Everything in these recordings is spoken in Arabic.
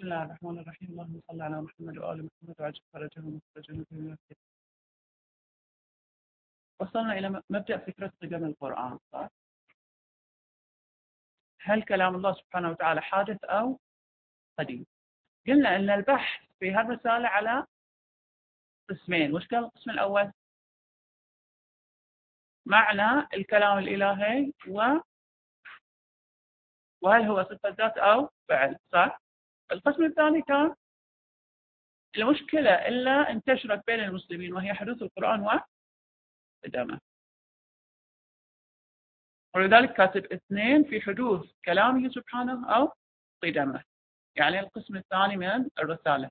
بسم الله الرحمن الرحيم. اللهم صل على محمد وآل محمد وعجل فرجهم وفرجهم في المسجد. وصلنا إلى مبدأ فكرة قدم القرآن، صح؟ هل كلام الله سبحانه وتعالى حادث أو قديم؟ قلنا أن البحث في هذه الرسالة على قسمين. وش كان القسم الأول؟ معنى الكلام الإلهي وهل هو صفة ذات أو فعل، صح؟ القسم الثاني كان المشكلة إلا انتشرت بين المسلمين وهي حدوث القرآن وقدمه، ولذلك كاتب 2 في حدوث كلامه سبحانه أو قدمه، يعني القسم الثاني من الرسالة.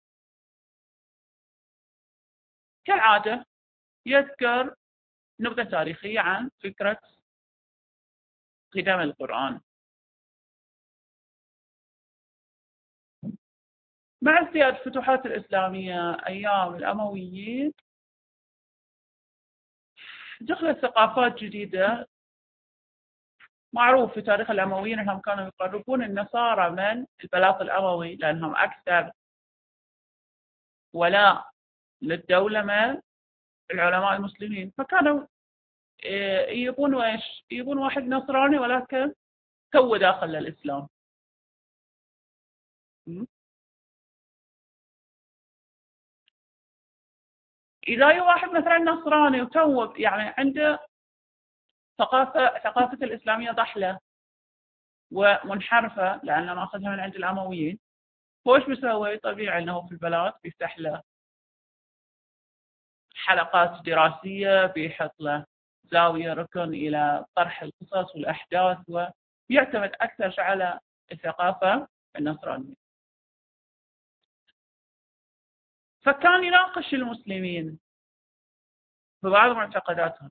كالعادة يذكر نبذة تاريخية عن فكرة قدم القرآن. مع ازدياد الفتوحات الإسلامية أيام الأمويين دخلت ثقافات جديدة. معروف في تاريخ الأمويين أنهم كانوا يقربون النصارى من البلاط الأموي لأنهم أكثر ولاء للدولة من العلماء المسلمين، فكانوا يبون وإيش؟ يبون واحد نصراني ولكن تو داخل للإسلام. إذا أي واحد مثلا نصراني وتو يعني عنده ثقافة الإسلامية ضحلة ومنحرفة لأنه ماخذها من عند الأمويين، فوش بيسوي؟ طبيعي أنه في البلاد بيفتح له حلقات دراسية، بيحط له زاوية ركن إلى طرح القصص والأحداث، ويعتمد أكثر على الثقافة النصرانية. فكان يناقش المسلمين في بعض معتقداتهم.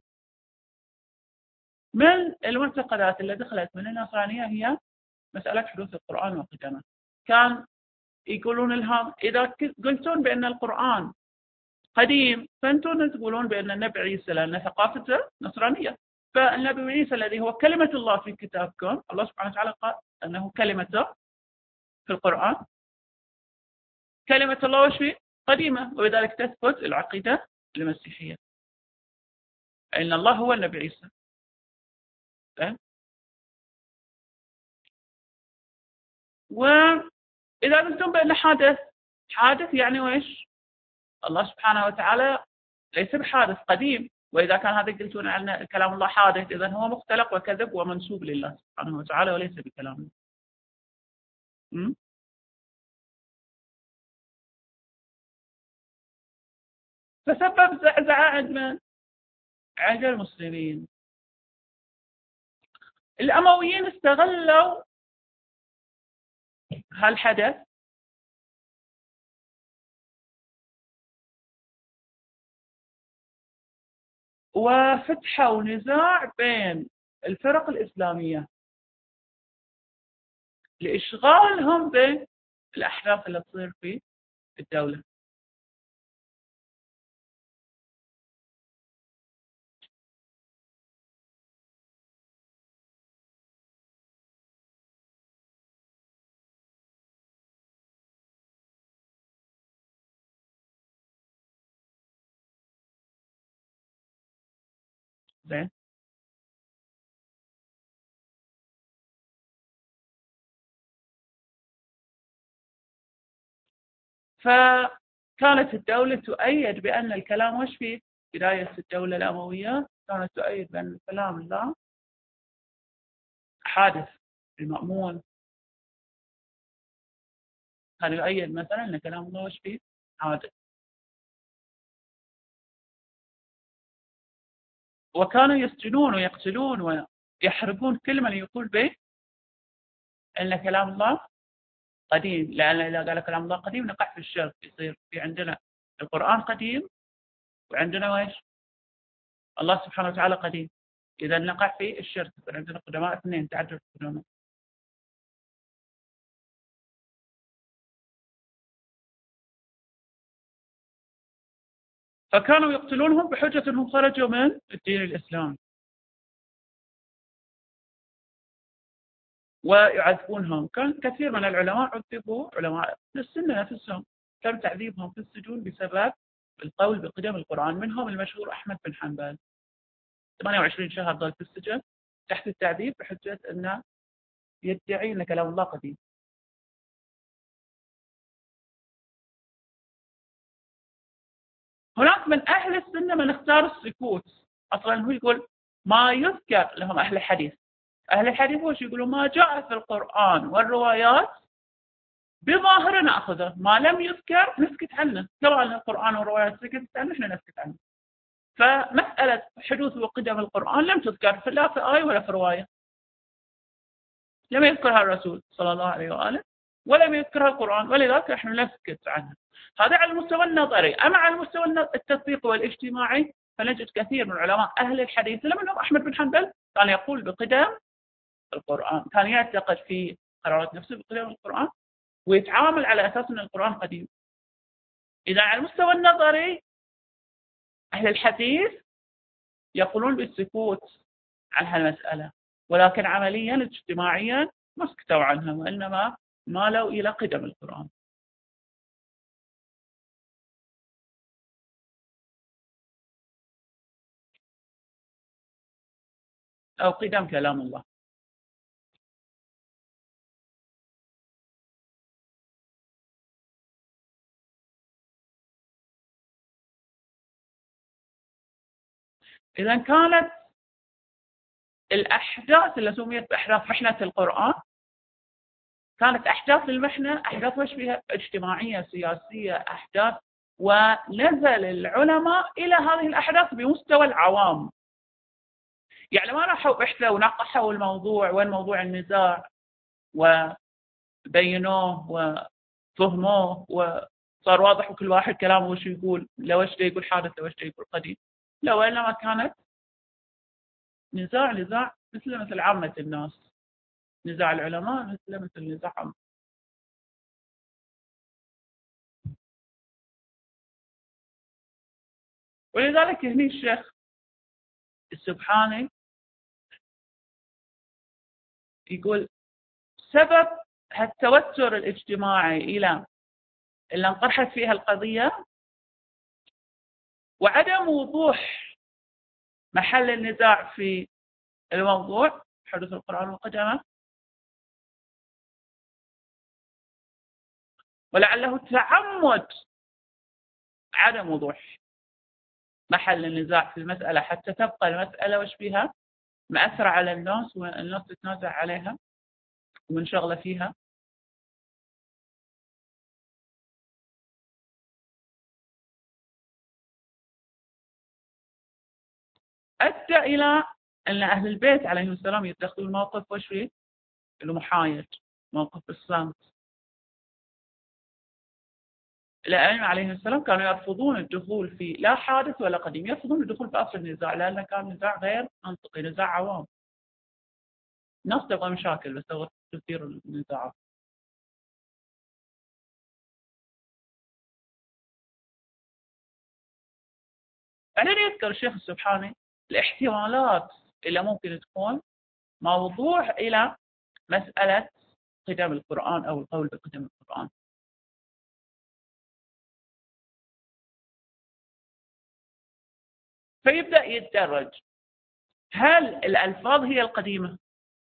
من المعتقدات اللي دخلت من النصرانية هي مسألة حدوث القرآن وقدمه. كان يقولون لهم إذا قلتون بأن القرآن قديم فأنتم تقولون بأن النبي عيسى لأن ثقافته نصرانية، فالنبي عيسى الذي هو كلمة الله في كتابكم، الله سبحانه وتعالى قال أنه كلمته في القرآن، كلمة الله وش فيه؟ قديمة، وبذلك تثبت العقيدة المسيحية أن الله هو النبي عيسى. وإذا قلتم بأن حادث يعني وإيش؟ الله سبحانه وتعالى ليس بحادث، قديم، وإذا كان هذا قلتون عن كلام الله حادث إذن هو مختلق وكذب ومنسوب لله سبحانه وتعالى وليس بكلامه. فسبب زعزعة عند المسلمين. الأمويين استغلوا هالحدث وفتحوا نزاع بين الفرق الإسلامية لإشغالهم بالأحداث اللي تصير في الدولة. زين، فكانت الدولة تؤيد بأن الكلام وش فيه؟ بداية الدولة الأموية كانت تؤيد بأن الكلام الله حادث. المأمون كان يؤيد مثلا أن كلام الله وش فيه؟ حادث. وكانوا يسجنون ويقتلون ويحرقون كل من يقول به أن كلام الله قديم، لأن إذا قال كلام الله قديم نقع في الشرك، يصير في عندنا القرآن قديم وعندنا وإيش؟ الله سبحانه وتعالى قديم، إذا نقع في الشرك، عندنا قدماء 2 تعدد القدماء. فكانوا يقتلونهم بحجة أنهم خرجوا من الدين الإسلامي. ويعذبونهم. كان كثير من العلماء عذبوا، علماء السنة نفسهم تم تعذيبهم في السجون بسبب القول بقدم القرآن. منهم المشهور أحمد بن حنبل، 28 شهر ظل في السجن تحت التعذيب بحجة أنه يدعي أن كلام الله قديم. هناك من أهل السنة من اختار السكوت. أصلا هو يقول ما يذكر لهم أهل الحديث. أهل الحديث وش يقولوا؟ ما جاء في القرآن والروايات بظاهر نأخذه، ما لم يذكر نسكت عنه، سواء القرآن والروايات سكت عنه احنا نسكت عنه. فمسألة حدوث وقدم القرآن لم تذكر لا في آية ولا في رواية، لم يذكرها الرسول صلى الله عليه وآله ولم يذكرها القرآن، ولذلك نحن نسكت عنها. هذا على المستوى النظري. أما على المستوى التطبيقي والاجتماعي فنجد كثير من علماء أهل الحديث، منهم أحمد بن حنبل كان يقول بقدم القرآن، كان يعتقد في قرارات نفسه بقدم القرآن ويتعامل على أساس أن القرآن قديم. إذا على المستوى النظري أهل الحديث يقولون بالسكوت عن هالمسألة، ولكن عمليا اجتماعيا ما سكتوا عنها، وإنما مالوا إلى قدم القرآن أو قدم كلام الله. إذا كانت الأحداث اللي سميت بأحداث محنة القرآن كانت أحداث المحنة أحداث وش فيها؟ اجتماعية سياسية أحداث، ونزل العلماء إلى هذه الأحداث بمستوى العوام. يعني ما راحوا بحثوا ونقحوا الموضوع وين موضوع النزاع وبينوه وفهموه وصار واضح وكل واحد كلامه وش يقول، لو ايش يقول حادث لو ايش يقول قديم. لا، وإنما كانت نزاع مثل عامة الناس، نزاع العلماء مثل نزاع عامة. ولذلك هني الشيخ السبحاني يقول سبب هالتوتر الاجتماعي إلى اللي انقرحت فيها القضية وعدم وضوح محل النزاع في الموضوع حدوث القرآن وقدمه، ولعله تعمد عدم وضوح محل النزاع في المسألة حتى تبقى المسألة وش فيها مأثرة على الناس والناس تتنازع عليها ومنشغلة فيها. أدى إلى أن أهل البيت عليهم السلام يتخذون موقف وش فيه المحايد، موقف الصمت. الأئمة عليهم السلام كانوا يرفضون الدخول في لا حادث ولا قديم، يرفضون الدخول في أصل النزاع لأنه كان نزاع غير منطقي، نزاع عوام، الناس تبغى مشاكل بس تبغى تثير النزاعات. بعدين يذكر الشيخ السبحاني الاحتمالات اللي ممكن تكون موضوع إلى مسألة قدم القرآن أو القول بقدم القرآن. فيبدأ يتدرج، هل الألفاظ هي القديمة؟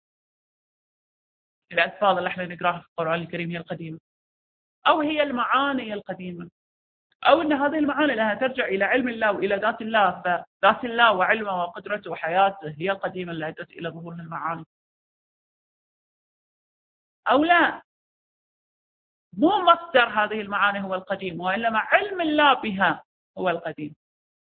الألفاظ اللي احنا نقراها في القرآن الكريم هي القديمة، أو هي المعاني القديمة، أو أن هذه المعاني لها ترجع إلى علم الله وإلى ذات الله، فذات الله وعلمه وقدرته وحياته هي القديمة اللي أدت إلى ظهور المعاني، أو لا، مو مصدر هذه المعاني هو القديم وإنما علم الله بها هو القديم،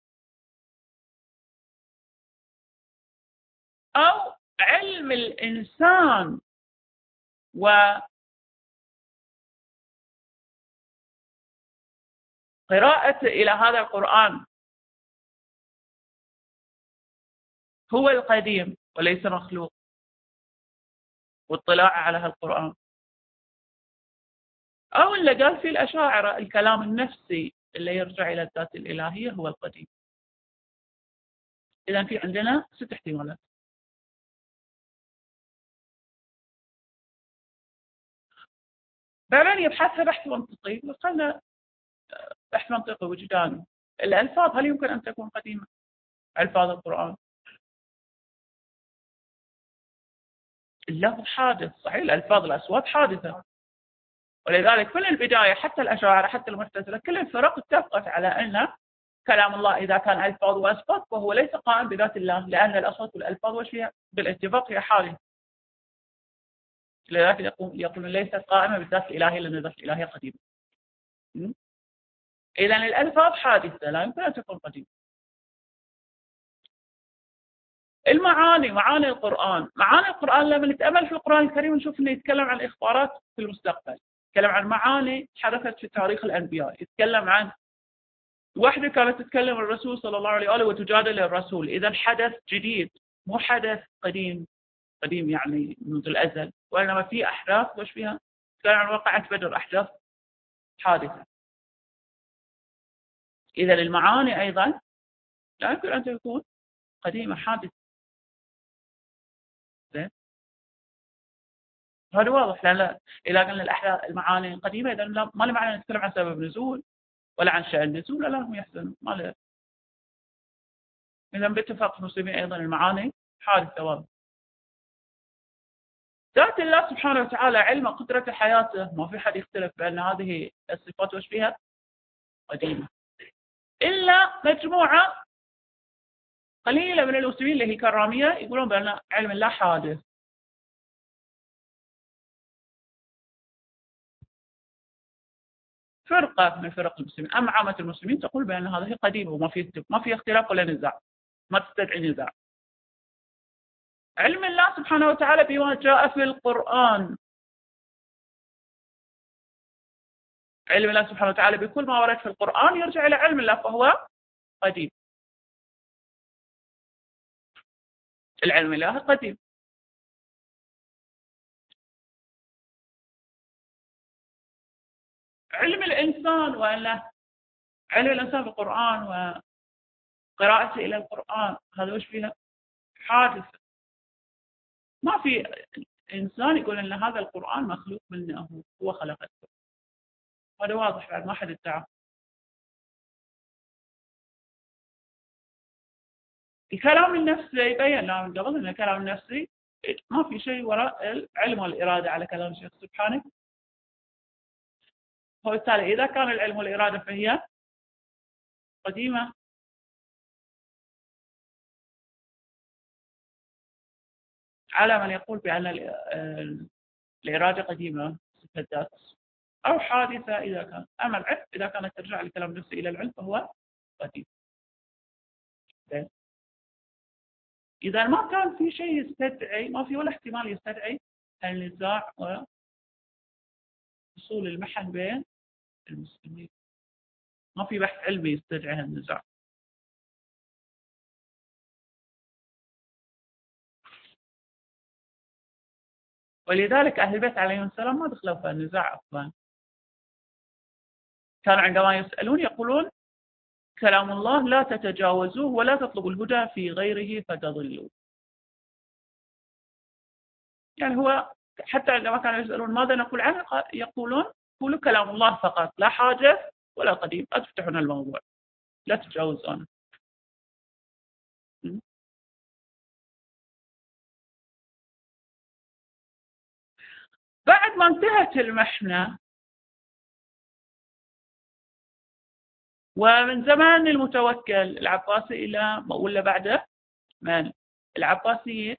أو علم الإنسان وقراءة إلى هذا القرآن هو القديم وليس مخلوق، واطلاع على هذا القرآن، أو اللي قال فيه الأشاعرة الكلام النفسي اللي يرجع إلى الذات الإلهية هو القديم. إذا في عندنا 6 احتمالات. بعدين يبحثها بحث منطقي، خلنا بحث منطقي وجداني. الألفاظ هل يمكن أن تكون قديمة؟ ألفاظ القرآن اللفظ حادث، صحيح الألفاظ الأصوات حادثة، ولذلك من البداية حتى الأشاعرة حتى المعتزلة كل الفرق اتفقت على أن كلام الله إذا كان ألفاظ وأصوات فهو ليس قائم بذات الله، لأن الأصوات والألفاظ وش هي بالاتفاق هي حادثة. لذلك يقولون ليست قائمة بالذات الإلهية لأن الذات الإلهية قديمة. إذا الألفاظ حادثة لا يمكن أن تكون قديمة. المعاني، معاني القرآن، معاني القرآن لما نتأمل في القرآن الكريم نشوف أنه يتكلم عن إخبارات في المستقبل، يتكلم عن معاني حدثت في تاريخ الأنبياء، يتكلم عن وحدة كانت تتكلم الرسول صلى الله عليه وآله وتجادل الرسول، إذا حدث جديد مو حدث قديم، قديم يعني منذ الأزل، وإنما في أحداث وش فيها تتكلم عن وقعة بدر، أحداث حادثة. إذا المعاني أيضا لا يمكن أن تكون قديمة، حادثة. زين، هذا واضح. لأن إذا قلنا الأحداث المعاني قديمة إذا ما له معنى نتكلم عن سبب نزول ولا عن شأن نزول، لا هم يحزنون ما له. إذا باتفاق المسلمين أيضا المعاني حادثة واضح. ذات الله سبحانه وتعالى علم قدرة حياته ما في حد يختلف بأن هذه الصفات وش فيها قديمة، إلا مجموعة قليلة من المسلمين اللي هي الكرامية يقولون بأن علم الله حادث. فرقة من فرق المسلمين، أما عامة المسلمين تقول بأن هذه قديمة وما في اختلاف ولا نزاع، ما تستدعي نزاع. علم الله سبحانه وتعالى بما جاء في القرآن، علم الله سبحانه وتعالى بكل ما ورد في القرآن يرجع إلى علم الله فهو قديم. العلم الله قديم. علم الإنسان وأن علم الإنسان بالقرآن وقراءته إلى القرآن هذا وش فيها حادثة. ما في إنسان يقول أن هذا القرآن مخلوق منه هو خلقه، هذا واضح بعد ما حد ادعى. الكلام النفسي يبين لنا من قبل أن الكلام النفسي ما في شيء وراء العلم والإرادة على كلام الشيخ سبحانه، وبالتالي إذا كان العلم والإرادة فهي قديمة. على من يقول بأن الإرادة قديمة صفة الذات أو حادثة إذا كان، أما العلم إذا كانت ترجع الكلام النفسي إلى العلم فهو قديم. إذا ما كان في شيء يستدعي، ما في ولا احتمال يستدعي النزاع وحصول المحن بين المسلمين، ما في بحث علمي يستدعي النزاع. ولذلك أهل البيت عليهم السلام ما دخلوا في النزاع أصلا، كانوا عندما يسألون يقولون كلام الله لا تتجاوزوه ولا تطلبوا الهدى في غيره فتضلوا. يعني هو حتى عندما كانوا يسألون ماذا نقول عنه يقولون قولوا كلام الله فقط، لا حاجة ولا قديم، لا تفتحون الموضوع، لا تتجاوزونه. بعد ما انتهت المحنة ومن زمان المتوكل العباسي إلى ولا بعده من العباسيين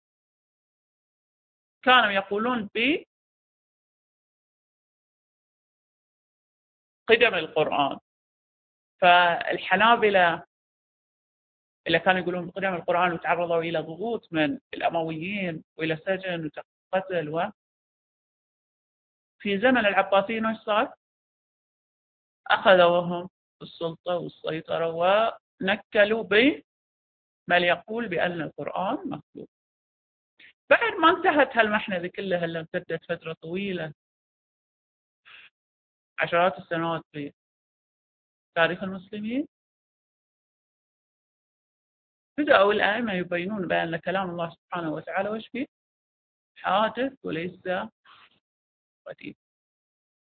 كانوا يقولون بقدم القرآن، فالحنابلة اللي كانوا يقولون بقدم القرآن وتعرضوا إلى ضغوط من الأمويين وإلى سجن وقتل، في زمن العباسيين وش صار؟ أخذوهم السلطة والسيطرة ونكلوا بمن يقول بأن القرآن مخلوق. بعد ما انتهت هالمحنة ذي كلها اللي امتدت فترة طويلة عشرات السنوات في تاريخ المسلمين، بدأوا الأئمة يبينون بأن كلام الله سبحانه وتعالى وش فيه حادث وليس قديم.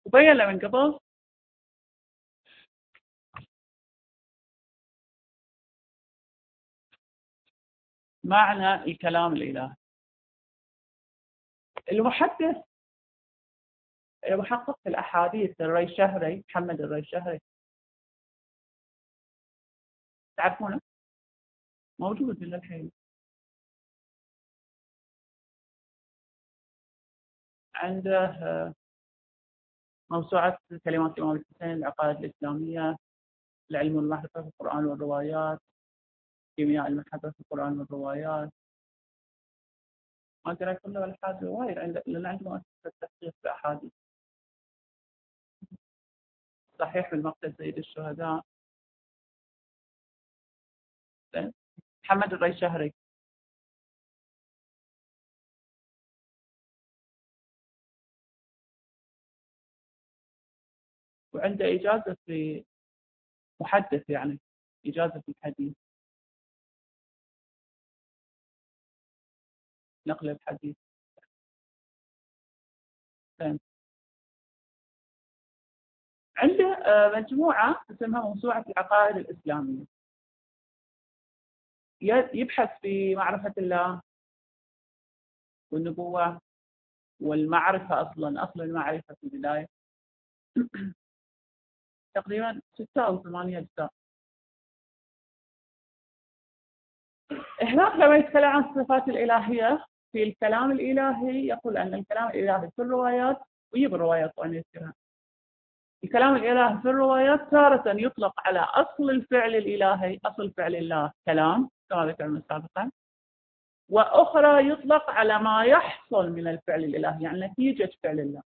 وبين له من قبل معنى الكلام الإلهي. المحدث المحقق في الأحاديث الريشهري، محمد الريشهري، تعرفونه؟ موجود إلى الحين. عنده موسوعة كلمات الإمام الحسين، العقائد الإسلامية، العلم والمعرفة في القرآن والروايات، كيمياء المحبة في القرآن والروايات. ما أدري كله ولا حاجة وايد عنده، لأن عنده مؤسسة تحقيق في أحاديث. صحيح بالمقتل سيد الشهداء. محمد الريشهري. وعنده إجازة في محدث، يعني إجازة في الحديث، نقل الحديث. عنده مجموعة اسمها موسوعة العقائد الإسلامية، يبحث في معرفة الله والنبوة والمعرفة، أصل المعرفة في البداية. تقريبا 6 أو 8 أجزاء. هناك لما يتكلم عن الصفات الإلهية في الكلام الإلهي يقول أن الكلام الإلهي في الروايات، ويجيب الروايات وأن يذكرها، الكلام الإلهي في الروايات تارة يطلق على أصل الفعل الإلهي، أصل فعل الله كلام كما ذكرنا سابقا، وأخرى يطلق على ما يحصل من الفعل الإلهي، يعني نتيجة فعل الله.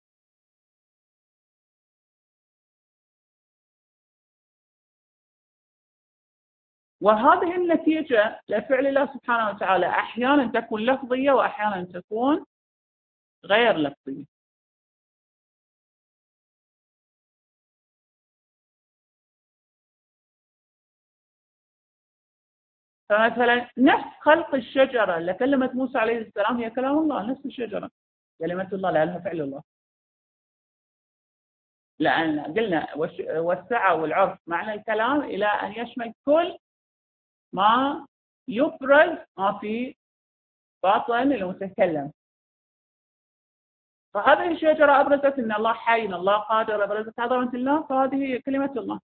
وهذه النتيجة لفعل الله سبحانه وتعالى أحيانا تكون لفظية وأحيانا تكون غير لفظية. فمثلا نفس خلق الشجرة اللي كلمت موسى عليه السلام هي كلام الله، نفس الشجرة كلمة الله لأنها فعل الله. لأن قلنا والسعة والعرف معنى الكلام إلى أن يشمل كل ما يبرز ما في باطن المتكلم. فهذه الشجرة أبرزت أن الله حي، أن الله قادر، أبرزت عظمة الله، فهذه هي كلمة الله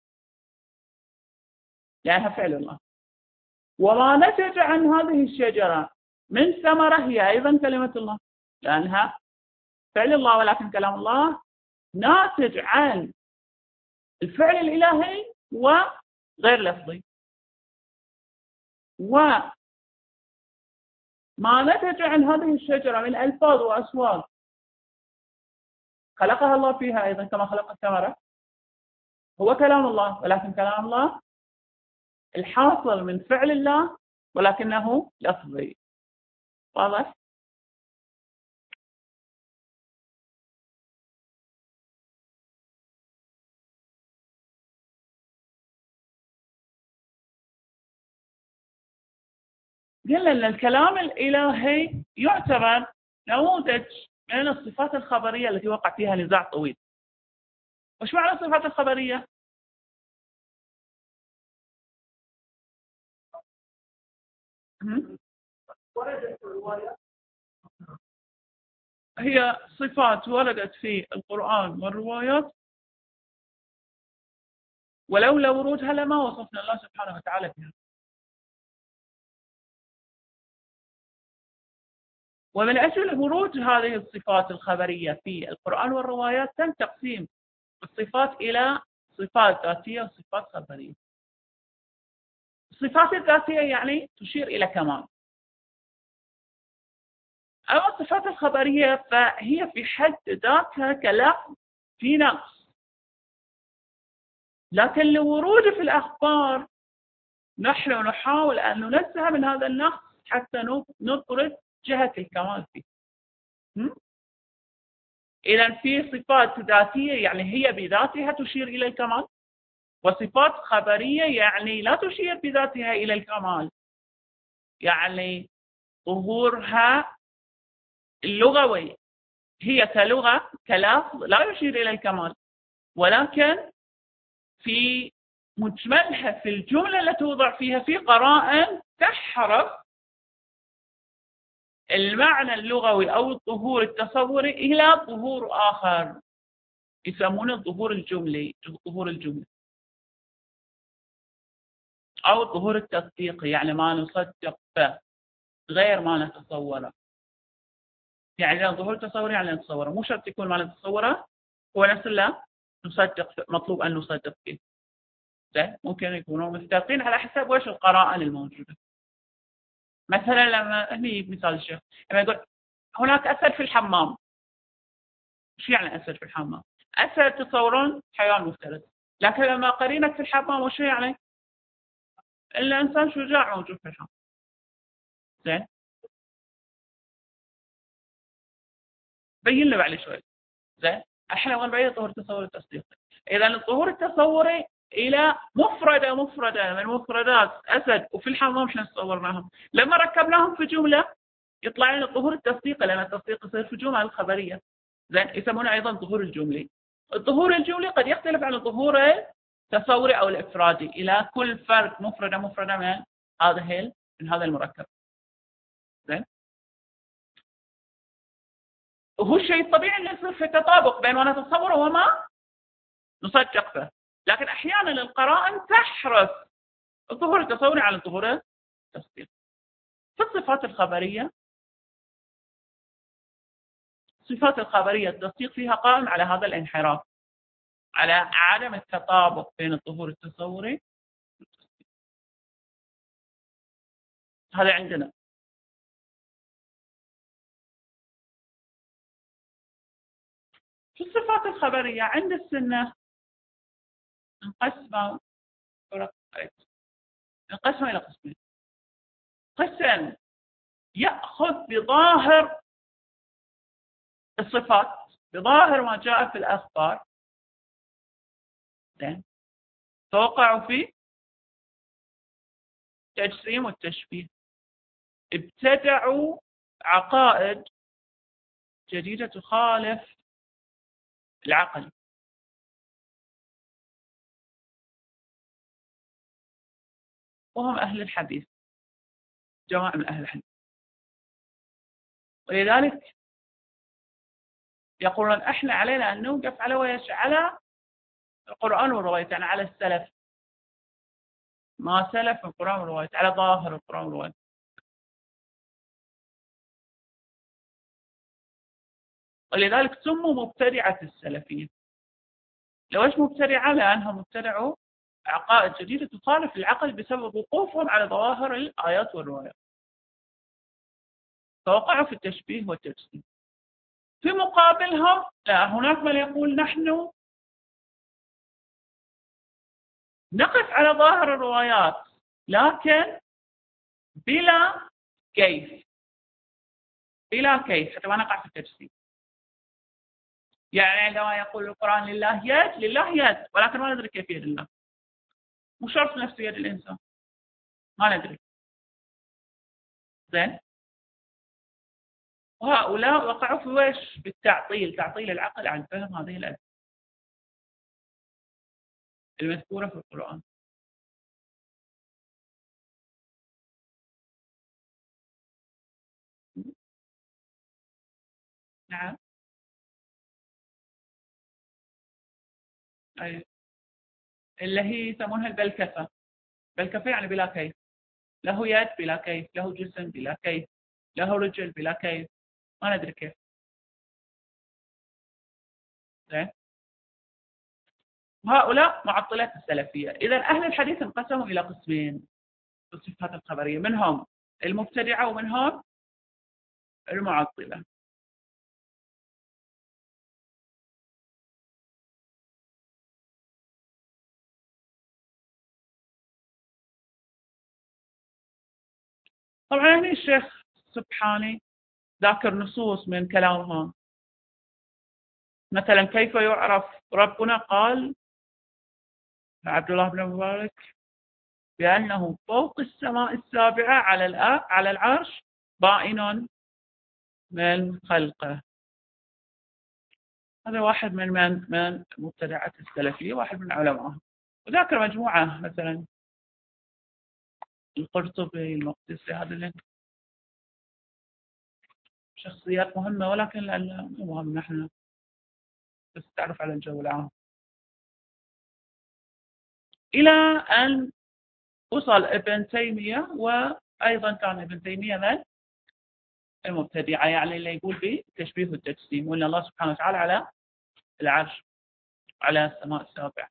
لأنها فعل الله. وما نتج عن هذه الشجرة من ثمرة هي أيضا كلمة الله لأنها فعل الله، ولكن كلام الله ناتج عن الفعل الإلهي وغير لفظي. وما نتج عن هذه الشجرة من ألفاظ وأصوات خلقها الله فيها أيضا كما خلق الثمرة هو كلام الله، ولكن كلام الله الحاصل من فعل الله ولكنه لفظي. واضح؟ قلنا أن الكلام الإلهي يعتبر نموذج من الصفات الخبرية التي وقع فيها نزاع طويل. وش معنى الصفات الخبرية؟ هي صفات وردت في القرآن والروايات ولولا ورودها لما وصفنا الله سبحانه وتعالى بها. ومن أجل ورود هذه الصفات الخبرية في القرآن والروايات تم تقسيم الصفات إلى صفات ذاتية وصفات خبرية. الصفات الذاتية يعني تشير إلى كمال، أما الصفات الخبرية فهي في حد ذاتها كلفظ في نقص، لكن لورود في الأخبار نحن نحاول أن ننزه من هذا النقص حتى نبرز جهة الكمال فيه. إذن في صفات ذاتية يعني هي بذاتها تشير إلى الكمال، وصفات خبرية يعني لا تشير بذاتها إلى الكمال، يعني ظهورها اللغوي هي كلغة كلفظ لا يشير إلى الكمال، ولكن في مجملها في الجملة التي توضع فيها في قرائن تحرف المعنى اللغوي أو الظهور التصوري إلى ظهور آخر، يسمونه الظهور الجملي، الظهور الجملي أو الظهور التصديقي، يعني ما نصدق به غير ما نتصوره. يعني الظهور التصوري يعني نتصوره، مو شرط يكون ما نتصوره هو نفس لا نصدق، مطلوب أن نصدق فيه. زين، ممكن يكونوا مستقين على حسب وش القرائن الموجودة. مثلا لما هني مثال الشيخ لما يقول هناك أسد في الحمام، شو يعني أسد في الحمام؟ أسد تصورون حيوان مفترس، لكن لما قرينك في الحمام وشو يعني؟ إلا إنسان شجاع موجود في الحمام. زين، بين له بعد شوي. زين، الحين وين بعيد الظهور التصوري التصديقي. إذا الظهور التصوري إلى مفردة من مفردات أسد وفي الحمام شلون تصورناهم؟ لما ركبناهم في جملة يطلع لنا الظهور التصديقي، لأن التصديق يصير في جمل الخبرية. زين، يسمونه أيضا الظهور الجملي. الظهور الجملي قد يختلف عن الظهور التصوري أو الإفرادي إلى كل فرد مفردة من هذا المركب. زين، وهو الشيء الطبيعي اللي يصير في تطابق بين ما نتصوره وما نصدق به، لكن أحيانا القرائن تحرص الظهور التصوري على الظهور التصديقي. في الصفات الخبرية، الصفات الخبرية التصديق فيها قائم على هذا الانحراف، على عدم التطابق بين الظهور التصوري والتصديق. هذا عندنا. في الصفات الخبرية عند السنة انقسم إلى قسمين. قسم يأخذ بظاهر الصفات، بظاهر ما جاء في الأخبار، توقعوا في التجسيم والتشبيه، ابتدعوا عقائد جديدة تخالف العقل. وهم أهل الحديث، جماعة من أهل الحديث، ولذلك يقولون احنا علينا ان نوقف على ويش؟ على القرآن والرواية، يعني على السلف، ما سلف القرآن والرواية، على ظاهر القرآن والرواية. ولذلك سموا مبتدعة السلفية. لو ايش مبتدعة؟ لأنهم ابتدعوا عقائد جديدة تخالف العقل بسبب وقوفهم على ظواهر الآيات والروايات، فوقعوا في التشبيه والتجسيم. في مقابلهم لا، هناك من يقول نحن نقف على ظاهر الروايات لكن بلا كيف، بلا كيف حتى ما نقع في التجسيم. يعني عندما يقول القرآن لله يد، لله يد، ولكن ما ندري كيف يد الله، مو شرط نفس يد الإنسان، ما ندري. زين، وهؤلاء وقعوا في ويش؟ بالتعطيل، تعطيل العقل عن فهم هذه الأدلة المذكورة في القرآن. نعم، أي اللي هي يسمونها البلكفة. بلكفة يعني بلا كيف، له يد بلا كيف، له جسم بلا كيف، له رجل بلا كيف، ما ندري كيف. زين، وهؤلاء معطلة السلفية. إذا أهل الحديث انقسموا إلى قسمين في الصفات الخبرية، منهم المبتدعة ومنهم المعطلة. طبعا هنا الشيخ سبحاني ذاكر نصوص من كلامهم، مثلا كيف يعرف ربنا؟ قال عبد الله بن مبارك بأنه فوق السماء السابعة على العرش بائن من خلقه. هذا واحد من مبتدعات السلفية، واحد من علمائهم. وذاكر مجموعة مثلا القرطبي، المقدسي، هذا اللي شخصيات مهمة، ولكن لأن مو مهم نحن بس تعرف على الجو العام. إلى أن وصل ابن تيمية، وأيضا كان ابن تيمية من المبتدعة، يعني اللي يقول بالتشبيه والتجسيم، وأن الله سبحانه وتعالى على العرش على السماء السابعة.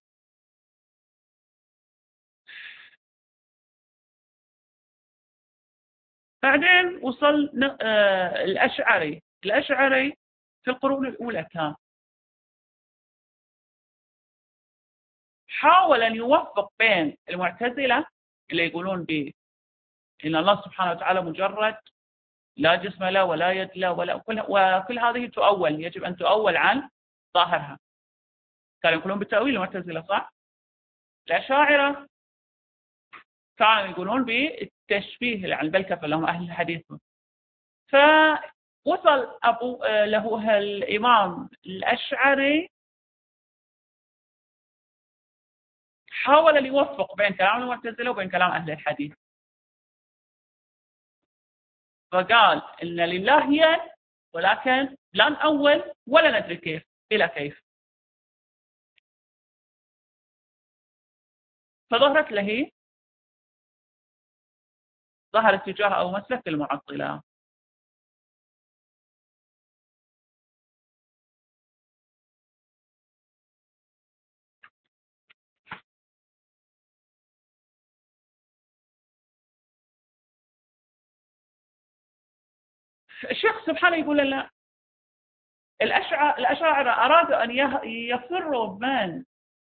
بعدين وصل الأشعري. الأشعري في القرون الأولى كان حاول أن يوفق بين المعتزلة اللي يقولون إن الله سبحانه وتعالى مجرد، لا جسم له ولا يد له وكل هذه تؤول، يجب أن تؤول عن ظاهرها. كانوا يقولون بالتأويل المعتزلة، صح؟ الأشاعرة كانوا يقولون بالتشبيه، يعني بالكفر، لهم أهل الحديث. فوصل له الإمام الأشعري، حاول أن يوفق بين كلام المعتزلة وبين كلام أهل الحديث، فقال إن لله يد، ولكن لا نأول ولا ندري كيف، بلا كيف. فظهرت له ظهر اتجاه أو مسلك المعطلة. الشيخ سبحانه يقول لنا الأشاعرة أرادوا أن يفروا من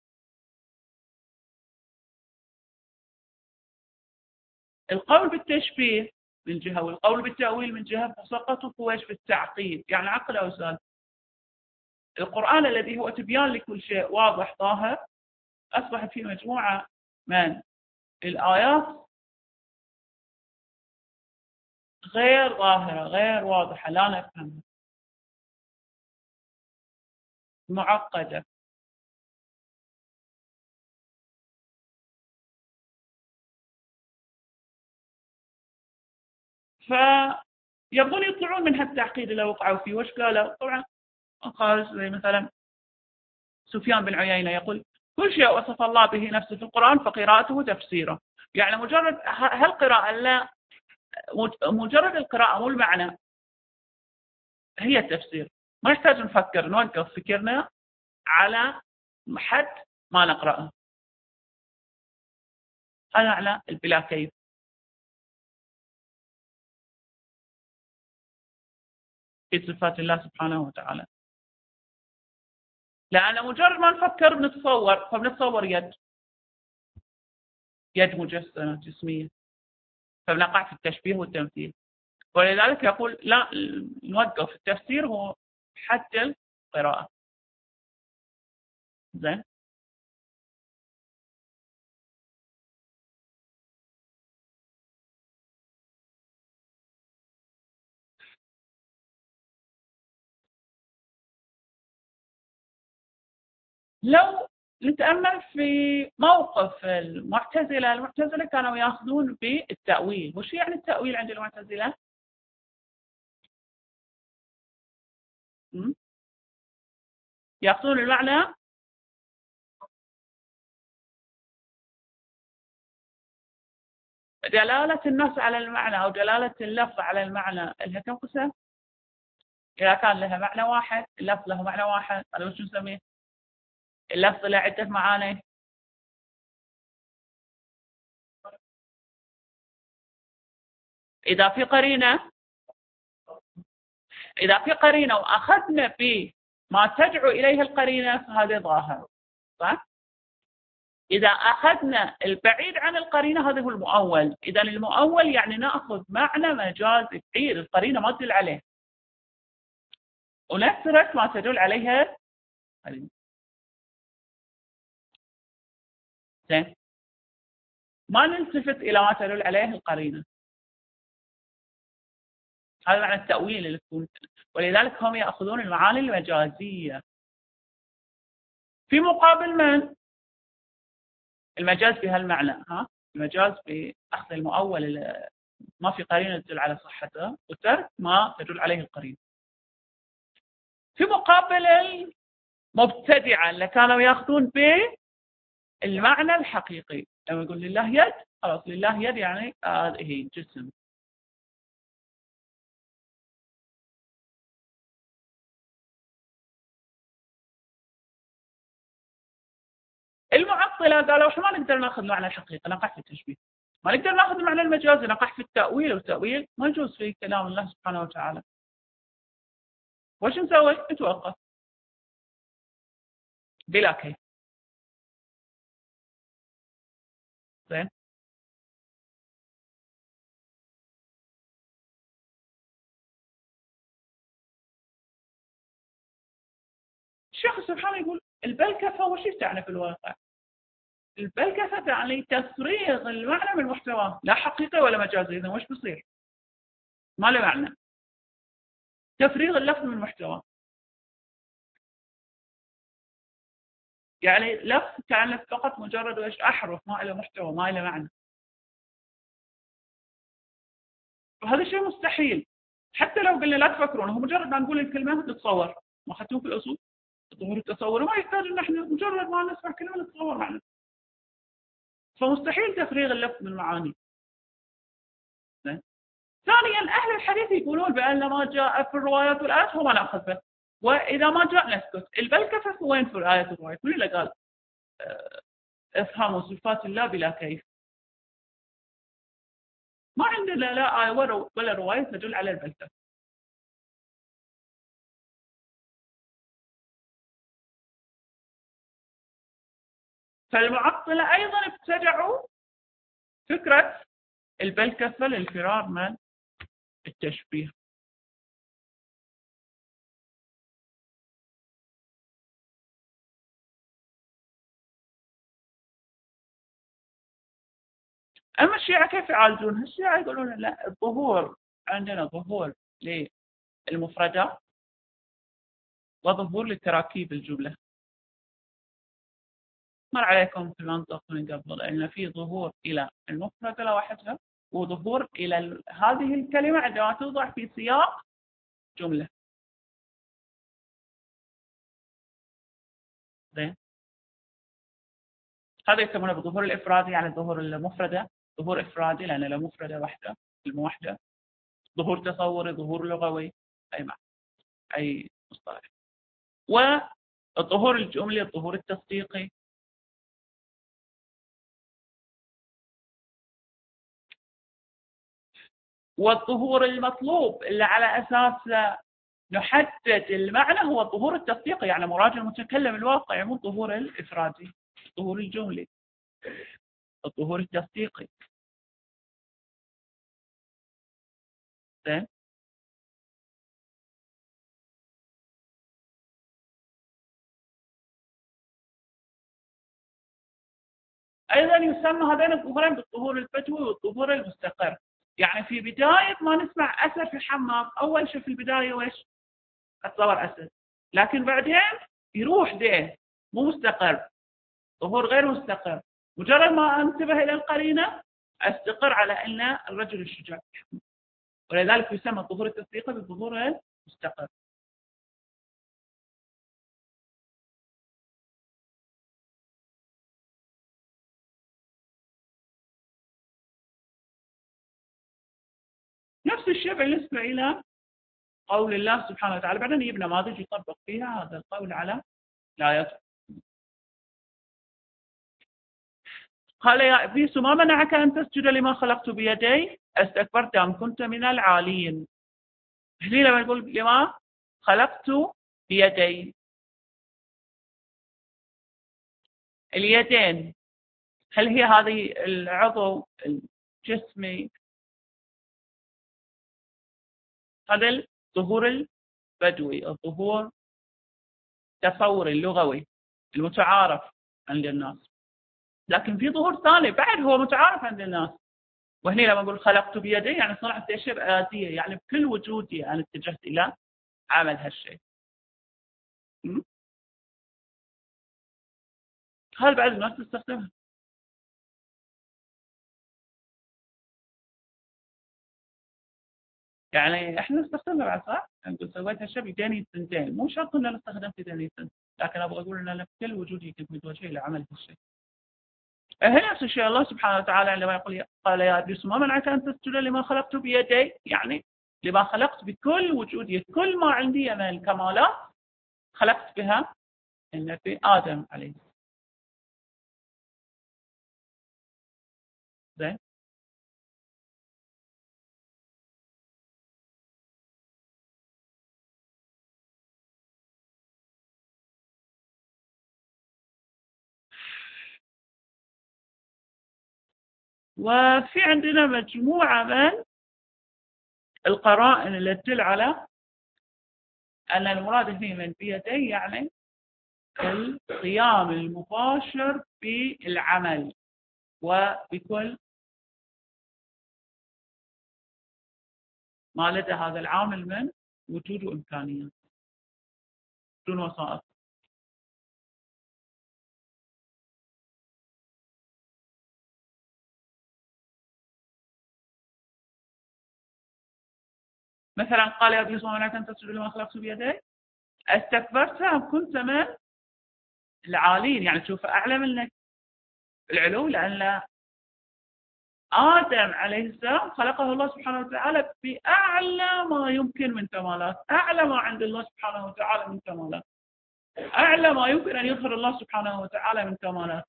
القول بالتشبيه من جهة والقول بالتأويل من جهة، فسقطوا في التعقيد. يعني عقل أو سؤال، القرآن الذي هو تبيان لكل شيء واضح ظاهر، أصبحت فيه مجموعة من الآيات غير ظاهرة، غير واضحة، لا نفهمها، معقدة. فيبغون يطلعون من هالتعقيد اللي وقعوا فيه. وش قالوا؟ طبعا خارج، زي مثلا سفيان بن عيينة يقول كل شيء وصف الله به نفسه في القرآن فقراءته تفسيره. يعني مجرد هالقراءة، لا، مجرد القراءة مو المعنى، هي التفسير. ما يحتاج نفكر، نوقف فكرنا على حد ما نقرأه. هذا معنى البلا كيف في صفات الله سبحانه وتعالى. لأن مجرد ما نفكر نتصور، فبنتصور يد مجسمة جسمية، فبنقع في التشبيه والتمثيل. ولذلك يقول لا، نوقف التفسير هو حد القراءة. زين. لو نتأمل في موقف المعتزلة، المعتزلة كانوا يأخذون بالتأويل. وش يعني التأويل عند المعتزلة؟ يأخذون المعنى دلالة النص على المعنى أو دلالة اللفظ على المعنى لها كم قسم؟ إذا كان لها معنى واحد، اللفظ له معنى واحد، هذا وش نسميه؟ اللفظ له عدة معاني. إذا في قرينة إذا في قرينة وأخذنا بما تدعو إليه القرينة فهذا ظاهر، صح؟ إذا أخذنا البعيد عن القرينة هذا هو المؤول. إذا المؤول يعني نأخذ معنى مجازي بعيد، القرينة ما تدل عليه، ونترك ما تدل عليها القرينة. زين، ما نلتفت إلى ما تدل عليه القرينة. هذا معنى التأويل اللي يكون. ولذلك هم يأخذون المعاني المجازية في مقابل من؟ المجاز بهالمعنى، المجاز بأخذ المؤول ما في قرينة تدل على صحته وترك ما تدل عليه القرينة. في مقابل المبتدعة اللي كانوا يأخذون بالمعنى الحقيقي، لما يقول لله يد خلاص لله يد يعني هذه جسم. المعطلة قالوا احنا ما نقدر ناخذ المعنى الحقيقي، نقع في التشبيه. ما نقدر ناخذ المعنى المجازي، نقع في التأويل، والتأويل ما يجوز في كلام الله سبحانه وتعالى. وش نسوي؟ نتوقف بلا كيف. زين. الشيخ سبحانه يقول البلكفة وش تعني في الواقع؟ البلكفة تعني تفريغ المعنى من محتواه، لا حقيقي ولا مجازي. إذا وش بيصير؟ ما له معنى. تفريغ اللفظ من محتواه، يعني لفظ كان فقط مجرد ايش؟ أحرف ما له محتوى، ما له معنى. وهذا شيء مستحيل. حتى لو قلنا لا تفكرون، هو مجرد ما نقول الكلمة تتصور. ما أخذتوه في الأصول؟ الظهور التصور ما يحتاج ان احنا مجرد ما نسمع كلمة نتصور معنى. فمستحيل تفريغ اللفظ من معاني. ثانيا أهل الحديث يقولون بأن ما جاء في الروايات والآيات هو ما نأخذ به، وإذا ما جاء نسكت. البلكفة وين في الآيات والروايات؟ من اللي قال افهموا صفات الله بلا كيف؟ ما عندنا لا آية ولا رواية تدل على البلكفة. فالمعطلة أيضا ابتدعوا فكرة البلكفة للفرار من التشبيه. أما الشيعة كيف يعالجون؟ الشيعة يقولون لا، الظهور عندنا ظهور للمفردات وظهور لتراكيب الجملة. مر عليكم في المنطق من قبل أن في ظهور إلى المفردة لوحدها، وظهور إلى هذه الكلمة عندما توضع في سياق جملة. زين. هذا يسمونه بالظهور الإفرادي، يعني ظهور المفردة ظهور إفرادي لأن له مفردة واحدة، كلمة واحدة. ظهور تصوري، ظهور لغوي، أي معنى، أي مصطلح. والظهور الجملي، الظهور التصديقي. والظهور المطلوب اللي على أساس نحدد المعنى هو الظهور التصديقي، يعني مراجع المتكلم الواقعي، مو الظهور الإفرادي. الظهور الجملي، الظهور التصديقي. زين. أيضا يسمى هذين الظهورين بالظهور الفتوي والظهور المستقر. يعني في بداية ما نسمع أسد في الحمام، أول شيء في البداية وإيش؟ أتصور أسد، لكن بعدين يروح ذهن مو مستقر، ظهور غير مستقر. مجرد ما انتبه إلى القرينة أستقر على أن الرجل الشجاع، ولذلك يسمى الظهور التصديقي بالظهور المستقر. نفس الشيء بالنسبة إلى قول الله سبحانه وتعالى، بعدين يجيب نماذج يطبق فيها هذا القول على الآيات. قال يا إبليس ما منعك أن تسجد لما خلقت بيدي استكبرت أم كنت من العالين. هنا لما يقول لما خلقت بيدي، اليدين هل هي هذه العضو الجسمي؟ هذا الظهور البدوي، الظهور التصوري اللغوي المتعارف عند الناس. لكن في ظهور ثاني بعد هو متعارف عند الناس، وهنا لما أقول خلقت بيدي يعني صنعت أشياء بآتية، يعني بكل وجودي أنا اتجهت إلى عمل هالشيء. هل بعد الناس تستخدمها؟ يعني احنا نستخدمها بعد صح؟ يعني قلت سويت هالشيء بديني الثنتين، مو شرط ان انا استخدمت يديني الثنتين، لكن ابغى اقول ان انا في كل وجودي كنت متوجه الى عمل هالشيء. هنا نفس الشيء الله سبحانه وتعالى عندما يقول قال يا ابليس ما منعك ان تسجد لما خلقت بيدي، يعني لما خلقت بكل وجودي، كل ما عندي من الكمالات خلقت بها النبي ادم عليه. زين. وفي عندنا مجموعة من القرائن اللي تدل على أن المراد هنا من بيدي يعني القيام المباشر بالعمل وبكل ما لدى هذا العامل من وجود وإمكانيات دون وسائط. مثلا قال يا ابليس وما منعك ان تسجد لما خلقت بيدي، استكبرت ام كنت من العالين، يعني تشوف اعلى منك العلو، لان ادم عليه السلام خلقه الله سبحانه وتعالى باعلى ما يمكن من كمالات، اعلى ما عند الله سبحانه وتعالى من كمالات، اعلى ما يمكن ان يظهر الله سبحانه وتعالى من كمالات.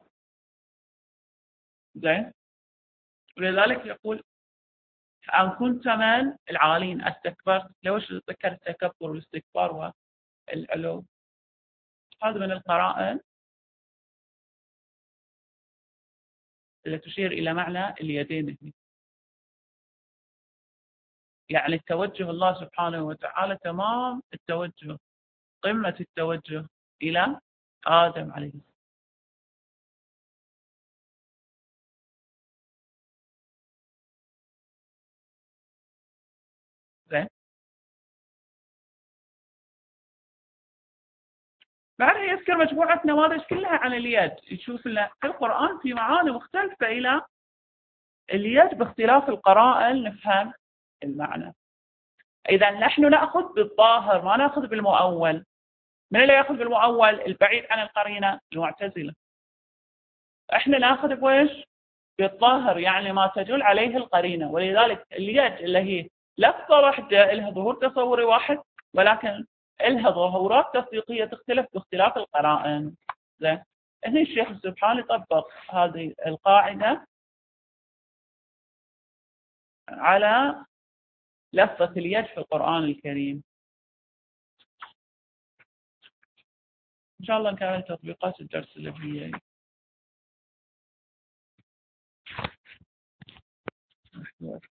زين. ولذلك يقول أن كنت من العالين استكبرت، لوش ذكر التكبر والاستكبار والعلو؟ هذا من القرائن اللي تشير إلى معنى اليدين، يعني التوجه الله سبحانه وتعالى تمام التوجه، قمة التوجه إلى آدم عليه السلام. زين. بعدها يذكر مجموعة نماذج كلها عن اليد، يشوف في القرآن في معاني مختلفة إلى اليد باختلاف القرائن نفهم المعنى. إذا نحن نأخذ بالظاهر ما نأخذ بالمؤول. من اللي يأخذ بالمؤول؟ البعيد عن القرينة، المعتزلة. احنا نأخذ بويش؟ بالظاهر، يعني ما تدل عليه القرينة. ولذلك اليد اللي هي لفظة واحدة لها ظهور تصوري واحد، ولكن لها ظهورات تصديقية تختلف باختلاف القرائن. زين. هنا الشيخ السبحاني طبق هذه القاعدة على لفظة اليد في القرآن الكريم. إن شاء الله نكمل تطبيقات الدرس اللي هي